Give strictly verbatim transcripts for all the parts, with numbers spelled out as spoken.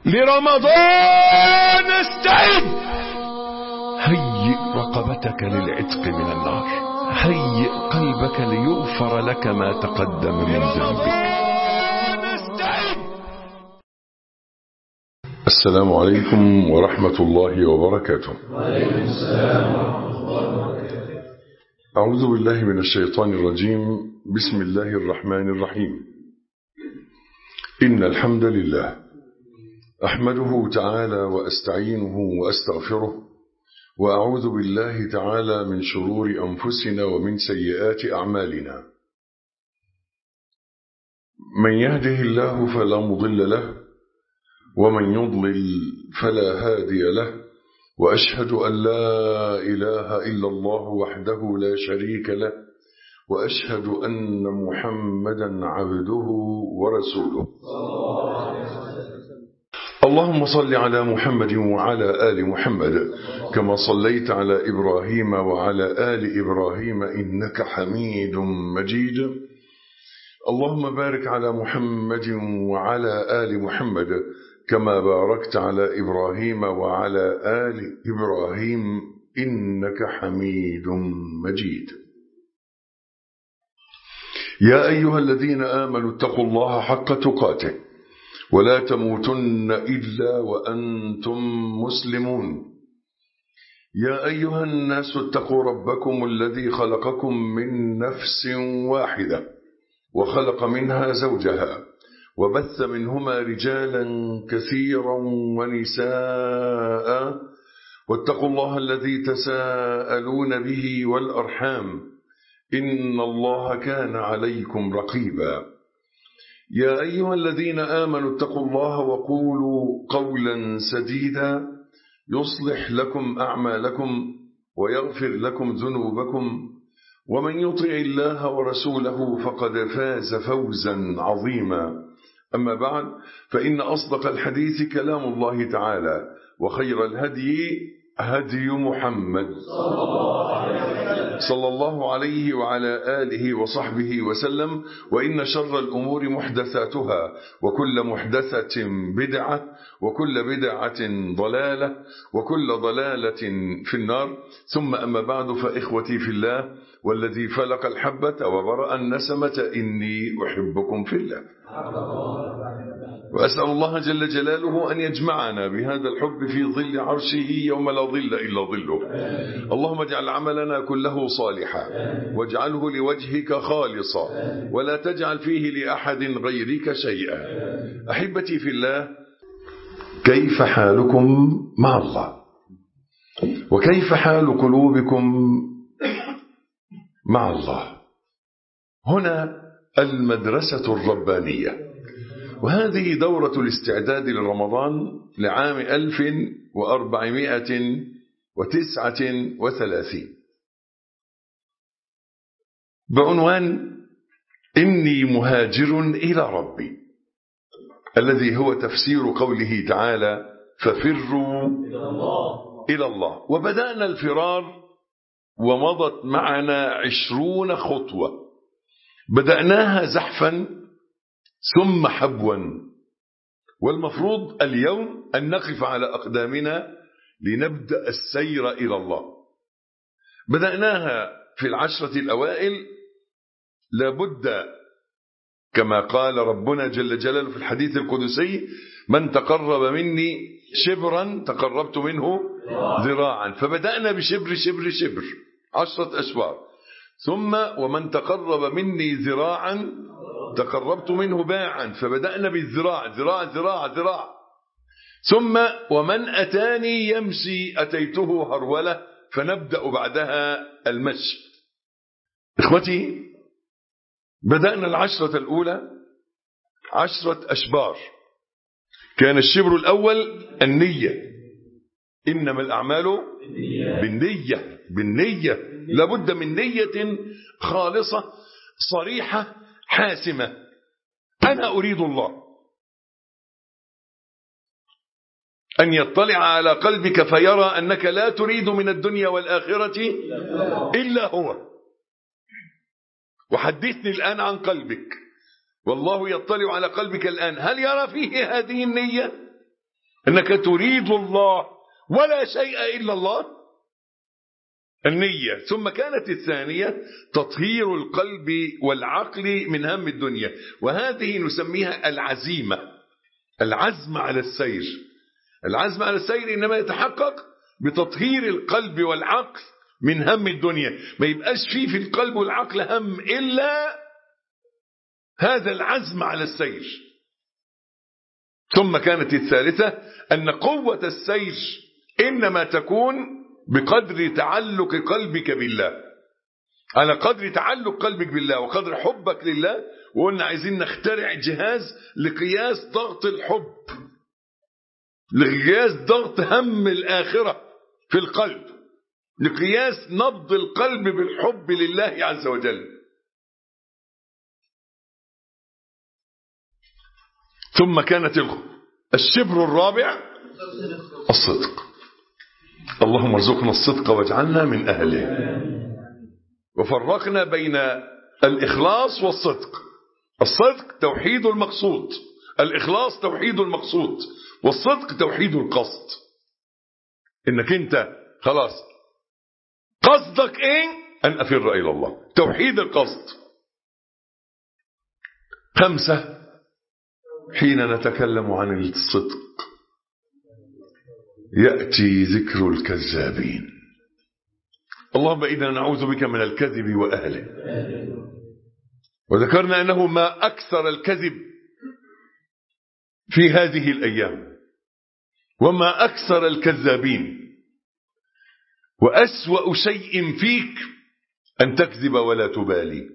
لرمضان استعد. هيئ رقبتك للعتق من النار، هيئ قلبك ليغفر لك ما تقدم من ذنبك. السلام عليكم ورحمة الله وبركاته. وعليكم السلام ورحمة الله وبركاته. أعوذ بالله من الشيطان الرجيم. بسم الله الرحمن الرحيم. إن الحمد لله أحمده تعالى وأستعينه وأستغفره، وأعوذ بالله تعالى من شرور أنفسنا ومن سيئات أعمالنا. من يهده الله فلا مضل له، ومن يضلل فلا هادي له، وأشهد أن لا إله إلا الله وحده لا شريك له، وأشهد أن محمدا عبده ورسوله. اللهم صل على محمد وعلى آل محمد كما صليت على إبراهيم وعلى آل إبراهيم إنك حميد مجيد. اللهم بارك على محمد وعلى آل محمد كما باركت على إبراهيم وعلى آل إبراهيم إنك حميد مجيد. يا أيها الذين آمنوا اتقوا الله حق تقاته ولا تموتن إلا وأنتم مسلمون. يا أيها الناس اتقوا ربكم الذي خلقكم من نفس واحدة وخلق منها زوجها وبث منهما رجالا كثيرا ونساء، واتقوا الله الذي تساءلون به والأرحام إن الله كان عليكم رقيبا. يا أيها الذين آمنوا اتقوا الله وقولوا قولا سديدا يصلح لكم أعمالكم ويغفر لكم ذنوبكم، ومن يطع الله ورسوله فقد فاز فوزا عظيما. أما بعد، فإن أصدق الحديث كلام الله تعالى، وخير الهدي هدي محمد صلى الله عليه وعلى آله وصحبه وسلم. وإن شر الأمور محدثاتها، وكل محدثة بدعة، وكل بدعة ضلالة، وكل ضلالة في النار. ثم أما بعد، فإخوتي في الله والذي فلق الحبة وبرأ النسمة إني أحبكم في الله، وأسأل الله جل جلاله أن يجمعنا بهذا الحب في ظل عرشه يوم لا ظل إلا ظله. اللهم اجعل عملنا كله صالحا، واجعله لوجهك خالصا، ولا تجعل فيه لأحد غيرك شيئا. أحبتي في الله، كيف حالكم مع الله؟ وكيف حال قلوبكم مع الله؟ هنا المدرسة الربانية، وهذه دورة الاستعداد لرمضان لعام ألف وأربعمائة وتسعة وثلاثين، بعنوان إني مهاجر إلى ربي، الذي هو تفسير قوله تعالى ففروا إلى الله. وبدأنا الفرار ومضت معنا عشرون خطوة، بدأناها زحفا ثم حبوا، والمفروض اليوم أن نقف على أقدامنا لنبدأ السير إلى الله. بدأناها في العشرة الأوائل، لابد كما قال ربنا جل جلاله في الحديث القدسي من تقرب مني شبرا تقربت منه ذراعا. فبدأنا بشبر شبر شبر عشرة أشبار، ثم ومن تقرب مني ذراعا تقربت منه باعا، فبدأنا بالذراع ذراع ذراع ذراع، ثم ومن أتاني يمشي أتيته هرولة، فنبدأ بعدها المشي. إخوتي، بدأنا العشرة الأولى عشرة أشبار. كان الشبر الأول النية، إنما الأعمال بالنية بالنية لابد من نية خالصة صريحة حاسمة. أنا أريد الله أن يطلع على قلبك فيرى أنك لا تريد من الدنيا والآخرة إلا هو. وحدثني الآن عن قلبك، والله يطلع على قلبك الآن، هل يرى فيه هذه النية؟ أنك تريد الله ولا شيء إلا الله، النية. ثم كانت الثانية تطهير القلب والعقل من هم الدنيا، وهذه نسميها العزيمة، العزم على السير. العزم على السير إنما يتحقق بتطهير القلب والعقل من هم الدنيا، ما يبقاش فيه في القلب والعقل هم إلا هذا العزم على السير. ثم كانت الثالثة أن قوة السير إنما تكون بقدر تعلق قلبك بالله، على قدر تعلق قلبك بالله وقدر حبك لله. وقلنا عايزين نخترع جهاز لقياس ضغط الحب، لقياس ضغط هم الآخرة في القلب، لقياس نبض القلب بالحب لله عز وجل. ثم كانت الشبر الرابع الصدق. اللهم ارزقنا الصدق واجعلنا من أهله. وفرقنا بين الإخلاص والصدق. الصدق توحيد المقصود، الإخلاص توحيد المقصود، والصدق توحيد القصد. إنك أنت خلاص قصدك إيه؟ أن أفر إلى الله، توحيد القصد. خمسة، حين نتكلم عن الصدق يأتي ذكر الكذابين. اللهم إنا نعوذ بك من الكذب وأهله. وذكرنا أنه ما أكثر الكذب في هذه الأيام، وما أكثر الكذابين. وأسوأ شيء فيك أن تكذب ولا تبالي.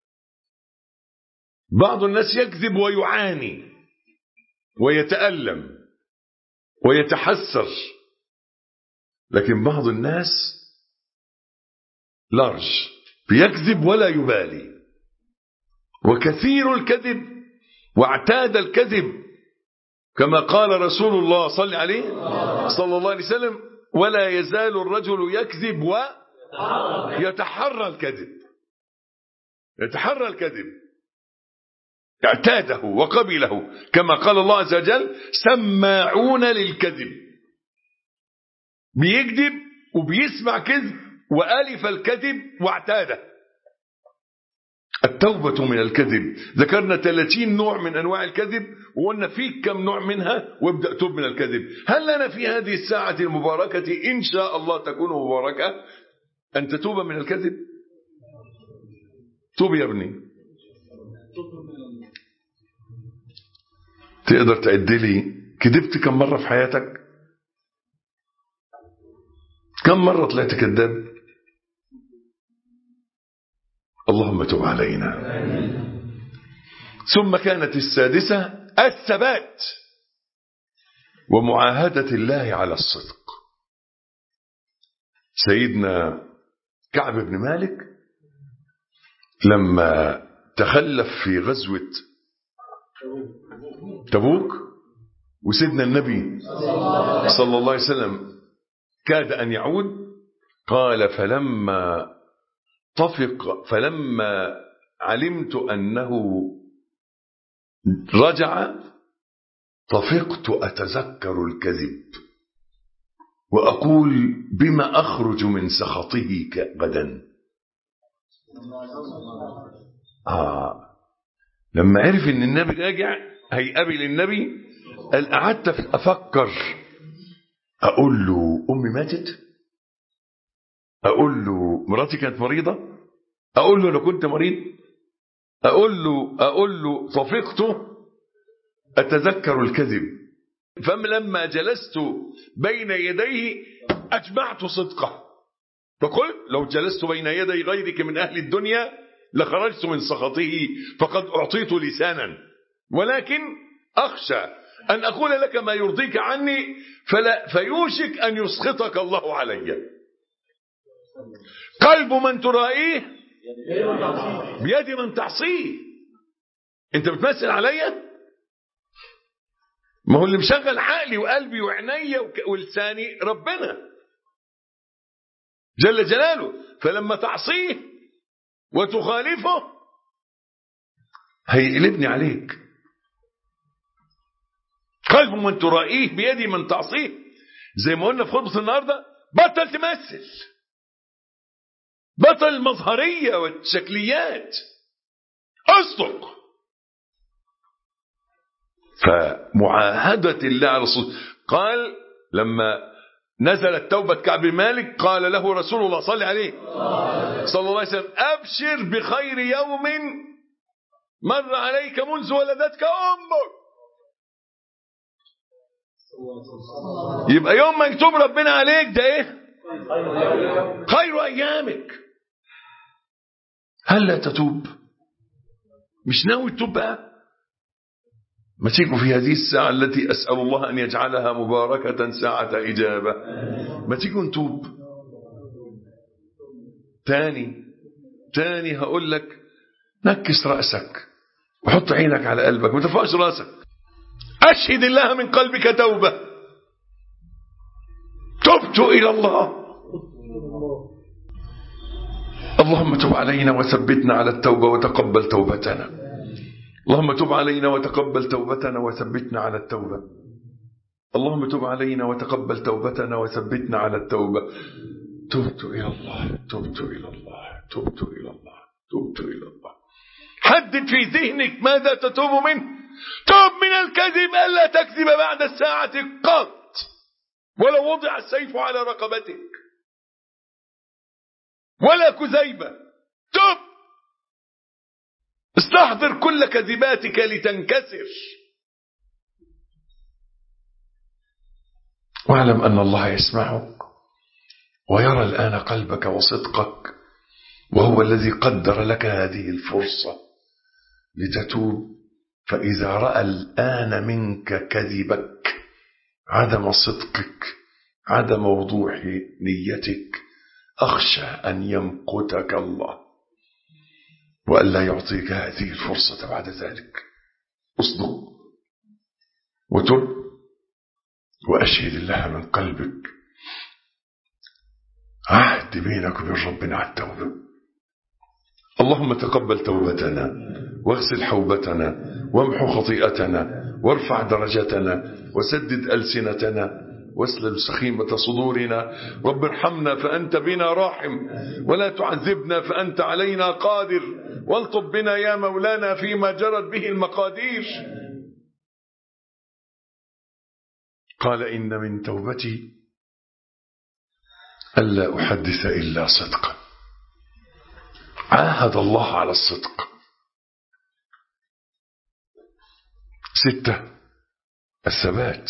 بعض الناس يكذب ويعاني ويتألم ويتحسر، لكن بعض الناس لارج بيكذب ولا يبالي. وكثير الكذب واعتاد الكذب، كما قال رسول الله صلى عليه صلى الله عليه وسلم: ولا يزال الرجل يكذب ويتحرى الكذب. يتحرى الكذب، اعتاده وقبله، كما قال الله عز وجل: سماعون للكذب. بيكذب وبيسمع كذب وألف الكذب واعتاده. التوبة من الكذب، ذكرنا ثلاثين نوع من أنواع الكذب، وقلنا فيك كم نوع منها، وابدأ توب من الكذب. هل لنا في هذه الساعة المباركة إن شاء الله تكون مباركة أن تتوب من الكذب؟ توب يا ابني. تقدر تعد لي كذبت كم مرة في حياتك؟ كم مرة طلعت كذاب؟ اللهم تب علينا. ثم كانت السادسة الثبات ومعاهدة الله على الصدق. سيدنا كعب بن مالك لما تخلف في غزوة تبوك، وسيدنا النبي صلى الله عليه وسلم كاد أن يعود، قال: فلما طفق فلما علمت أنه رجع طفقت أتذكر الكذب وأقول: بما أخرج من سخطه غدا. آه. لما عرف ان النبي راجع هيقابل النبي، قال: قعدت افكر، اقول له امي ماتت، اقول له مراتي كانت مريضه، اقول له انا كنت مريض، اقول له اقول له طفقت اتذكر الكذب. فلما جلست بين يديه اجمعت صدقه، فقلت: لو جلست بين يدي غيرك من اهل الدنيا لخرجت من سخطه، فقد أعطيت لسانا، ولكن أخشى أن أقول لك ما يرضيك عني فلا فيوشك أن يسخطك الله علي. قلب من ترائيه بيد من تعصيه. أنت بتمثل عليا؟ ما هو اللي مشغل عقلي وقلبي وعيني ولساني ربنا جل جلاله. فلما تعصيه وتخالفه هيقلبني عليك. قلب من ترائيه بيدي من تعصيه، زي ما قلنا في خطبة النهاردة. بطل تمثل، بطل المظهرية والشكليات، اصدق. فمعاهدة الله على الصدق. قال لما نزلت توبة كعب بن مالك قال له رسول الله صلى عليه صلى الله عليه وسلم: أبشر بخير يوم مر عليك منذ ولدتك أمك. يبقى يوم ما يكتب ربنا عليك ده ايه؟ خير أيامك. هل لا تتوب؟ مش ناوي تتوب بقى؟ ما تيجوا في هذه الساعة التي أسأل الله أن يجعلها مباركة ساعة إجابة، ما تيجوا نتوب. تاني تاني هقول لك: نكس رأسك وحط عينك على قلبك، ما ترفعش رأسك. أشهد الله من قلبك توبة: تبت إلى الله. اللهم تب علينا وثبتنا على التوبة وتقبل توبتنا. اللهم تب علينا وتقبل توبتنا وثبتنا على التوبة. اللهم تب علينا وتقبل توبتنا وثبتنا على التوبة. تبت إلى الله، تبت إلى الله، تبت إلى الله، تبت إلى الله. حدد في ذهنك ماذا تتوب منه. توب من الكذب، ألا تكذب بعد الساعة قط ولو وضع السيف على رقبتك، ولا كذيبة. توب، استحضر كل كذباتك لتنكسر، واعلم أن الله يسمعك ويرى الآن قلبك وصدقك، وهو الذي قدر لك هذه الفرصة لتتوب. فإذا رأى الآن منك كذبك، عدم صدقك، عدم وضوح نيتك، أخشى أن يمقتك الله وألا يعطيك هذه الفرصة بعد ذلك. اصدق وتب وأشهد الله من قلبك. عهد بينك وبين ربنا على التوبة. اللهم تقبل توبتنا واغسل حوبتنا وامحو خطيئتنا وارفع درجتنا وسدد ألسنتنا واسلل سخيمة صدورنا. رب ارحمنا فأنت بنا راحم، ولا تعذبنا فأنت علينا قادر، والطف بنا يا مولانا فيما جرت به المقادير. قال: إن من توبتي ألا أحدث إلا صدقا. عاهد الله على الصدق. ستة: الثبات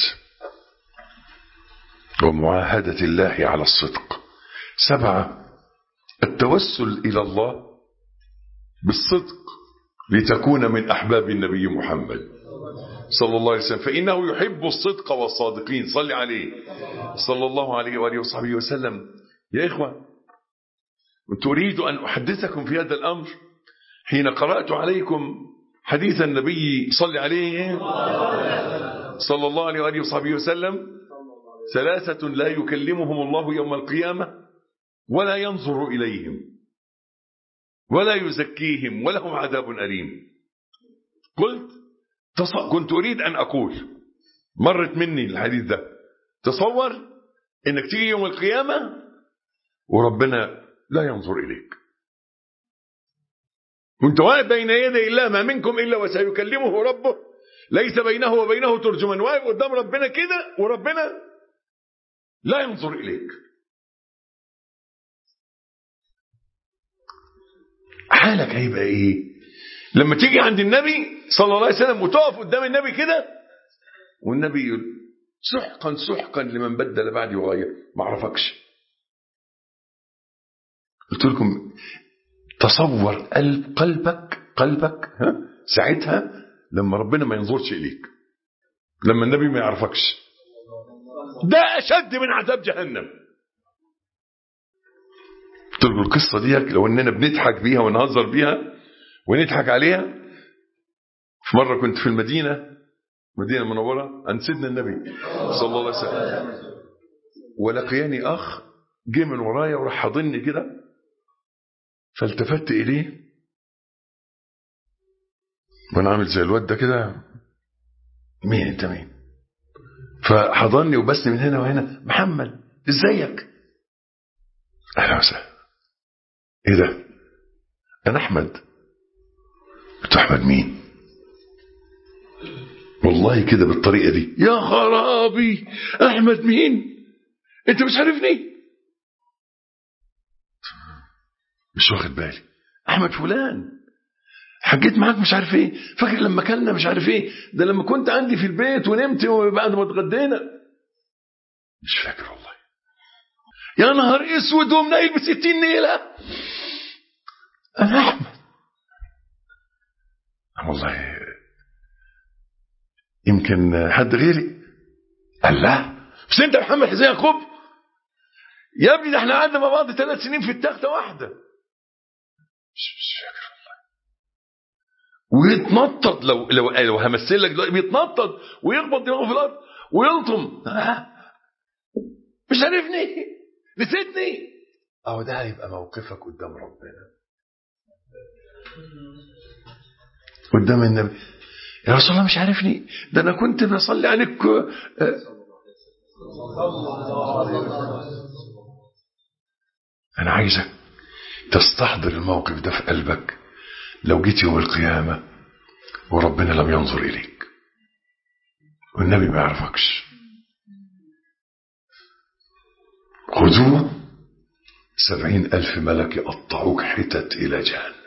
ومعاهدة الله على الصدق. سبعة: التوسل إلى الله بالصدق لتكون من أحباب النبي محمد صلى الله عليه وسلم، فإنه يحب الصدق والصادقين. صل عليه صلى الله عليه وآله وصحبه وسلم. يا إخوة، تريد أن أحدثكم في هذا الأمر حين قرأت عليكم حديث النبي صلى عليه صلى الله عليه وآله وصحبه وسلم: ثلاثة لا يكلمهم الله يوم القيامة ولا ينظر إليهم ولا يزكيهم ولهم عذاب أليم. قلت كنت أريد أن أقول، مرت مني الحديث ده، تصور إنك تيجي يوم القيامة وربنا لا ينظر إليك، وانت واقف بين يدي الله: ما منكم إلا وسيكلمه ربه ليس بينه وبينه ترجمان. واقف قدام ربنا كده وربنا لا ينظر إليك. حالك هيبقى إيه لما تيجي عند النبي صلى الله عليه وسلم وتقف قدام النبي كده والنبي يقول: سحقا سحقا لمن بدل بعدي وغير، ما عرفكش. قلت لكم تصور قلب قلبك قلبك ها ساعتها لما ربنا ما ينظرش إليك، لما النبي ما يعرفكش. ده أشد من عذاب جهنم. قلت لكم القصة دي لو أننا بنضحك بيها ونهزر بيها ونضحك عليها. في مرة كنت في المدينة مدينة منورة عند سيدنا النبي صلى الله عليه وسلم، ولقياني أخ جه من ورايا وراح حضني كده، فالتفت إليه وانا عامل زي الواد ده كده: مين انت؟ مين؟ فحضني وبسني من هنا وهنا. محمد ازيك؟ اهلا وسهلا. ايه ده؟ انا احمد. قلت احمد مين؟ والله كده بالطريقه دي. يا خرابي، احمد مين؟ انت مش عارفني؟ مش واخد بالي. احمد فلان، حجيت معاك مش عارف ايه، فاكر لما كلنا مش عارف ايه، ده لما كنت عندي في البيت ونمت وبعد ما اتغدينا. مش فاكر والله. يا نهار اسود ومنيل بستين نيله. انا احمد. والله يمكن حد غيري. قال لا بس انت محمد حسين يعقوب يا ابني، ده احنا قعدنا مع بعض ثلاث سنين في التخته واحده. مش مش فاكر والله. ويتنطط لو لو لو همثل لك دلوقتي، بيتنطط ويخبط دماغه في الارض ويلطم. مش عارفني؟ نسيتني؟ اهو ده هيبقى موقفك قدام ربنا، قدام النبي. يا رسول الله مش عارفني؟ ده انا كنت بصلي عليك. انا عايزك تستحضر الموقف ده في قلبك لو جيت يوم القيامة وربنا لم ينظر إليك والنبي ما يعرفكش. خذوه سبعين ألف ملك يقطعوك حتت إلى جهنم.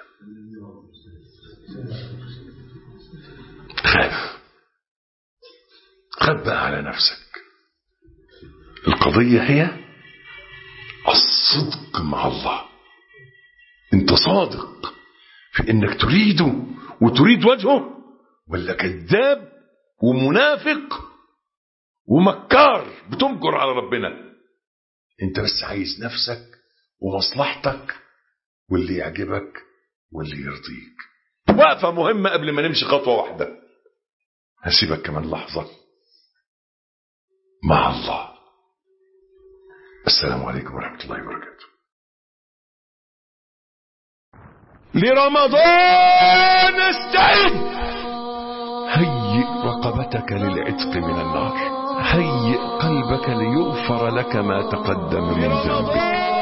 خاف خاف بقى على نفسك. القضية هي الصدق مع الله. انت صادق في انك تريده وتريد وجهه، ولا كذاب ومنافق ومكار بتمكر على ربنا؟ انت بس عايز نفسك ومصلحتك واللي يعجبك واللي يرضيك. وقفة مهمة قبل ما نمشي خطوة واحدة، هسيبك كمان لحظة مع الله. السلام عليكم ورحمة الله وبركاته. لرمضان استعد. هيئ رقبتك للعتق من النار، هيئ قلبك ليغفر لك ما تقدم من ذنبك.